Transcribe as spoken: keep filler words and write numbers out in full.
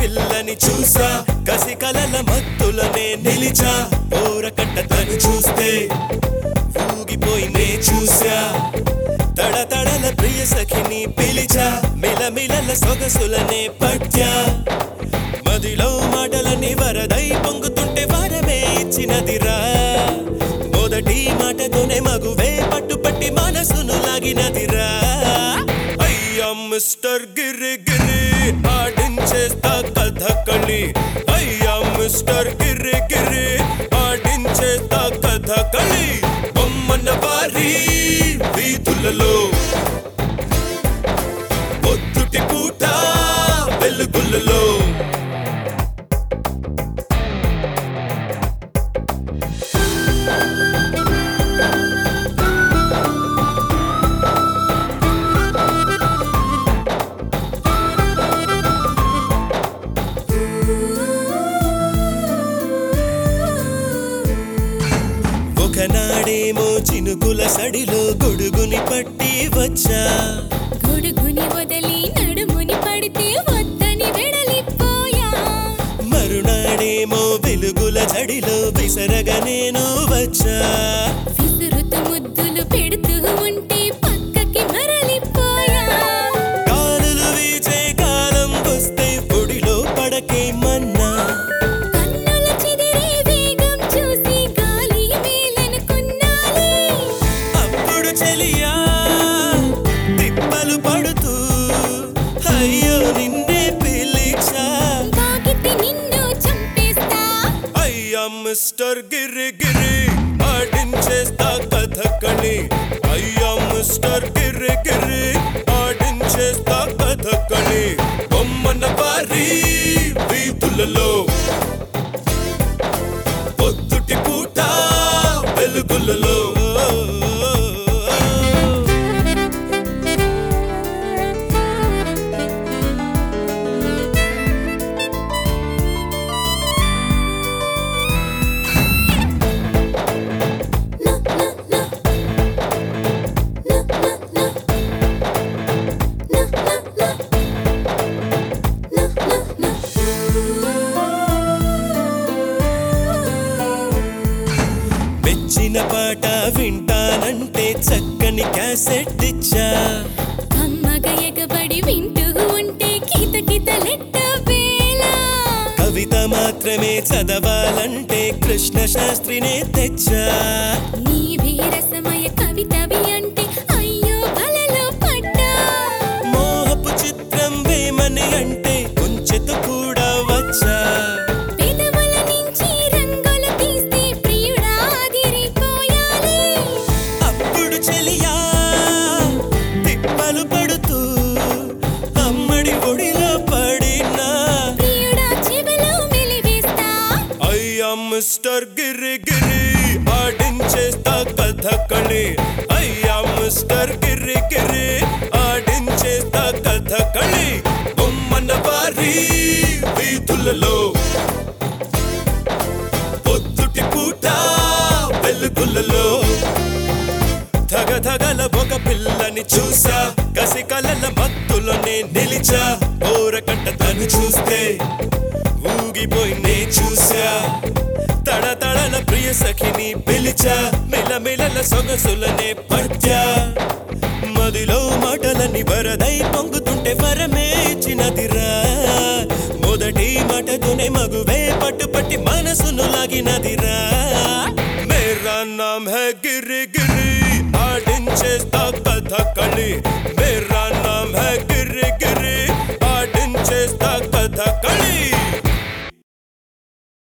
పిల్లని చూసా కసి కలల మత్తులనే నిలిచా ఊరకట్ట తను చూస్తే ఊగిపోయి నే చూసా తడ తడల ప్రియ సఖిని పిలిచా మిలమిలల సొగసులనే పట్యా మదిలో మాటలని వరదై పొంగుతుంటే వరమే ఇచ్చినదిరా మొదటి మాటతోనే మగువే పట్టుపట్టి మనసును లాగినదిరా అయ్యా మిస్టర్ గిరి గిరి ఆడించేస్తా కథకళి అయ్యా మిస్టర్ గిరి గిరి ఆడించేస్తా కథకళి బొమ్మన వారి వీధులలో పొద్దుటి పూట వెలుగులలో ఒకనాడేమో చినుకుల సడిలో గొడుగుని పట్టి వచ్చా గొడుగుని వదిలి నడుముని పడితే వద్దని వెడలిపోయా మరునాడేమో వెలుగుల జడిలో విసరగా నేను వచ్చా విసురుతూ ముద్దులు పెడుతూ ఉంటే పక్కకి మరలిపోయా కాలులు వీచే కాలం వస్తే పొడిలో పడకే మన్నా కన్నుల చెదిరే వేగం చూసి గాలి మేలనుకున్నాలే అప్పుడు చెలియా తిప్పలు పడుతూ అయ్యో నిన్నే పిలిచా తాకితే నిన్ను చంపేస్తా అయ్యా మిస్టర్ గిరి గిరి ఆడించేస్తా కథకళి అయ్యా మిస్టర్ గిరి గిరి ఆడించేస్తా కథకళి బొమ్మన వారి వీధులలో పొద్దుటి పూట వెలుగులలో మెచ్చిన పాట వింటానంటే చక్కని క్యాసెట్ ఇచ్చా కమ్మగా ఎగబడి వింటూ ఉంటే కిత కితలెట్ట వేళ కవిత మాత్రమే చదవాలంటే కృష్ణ శాస్త్రినే తెచ్చా నీ వీరసమయ కవితవి అంటే అయ్యో బలలో పడ్డా మోహపు చిత్రం వేమని అంటే కొంచెత కూడా వచ్చా పెదవుల నుంచి రంగులు తీస్తే ప్రియుడా అదిరిపోయాలి అప్పుడు చెలియా తిప్పలు పడుతూ అమ్మడి ఒడిలో పడినా ప్రియుడా చెవిలో మెలివేస్తా అయ్యా మిస్టర్ గిరి గిరి ఆడించేస్తా కథకళి అయ్యా మిస్టర్ గిరి గిరి ఆడించేస్తా కథకళి బొమ్మన వారి వీధులలో పొద్దుటి పూట వెలుగులలో ధగ ధగల ఒక పిల్లని చూసా కసి కలల మత్తులోనే నిలిచా ఊరకట్ట తను చూస్తే ఊగిపోయి నే చూసా తడ తడల ప్రియ సఖిని పిలిచా మిలమిలల సొగసులనే పట్యా మదిలో మాటలని వరదై పొంగుతుంటే వరమే ఇచ్చినదిరా మొదటి మాటతోనే మగువే పట్టుపట్టి మనసును లాగినదిరా మేరా నామ్ హై గిరి గిరి ఆడించేస్తా కథకళి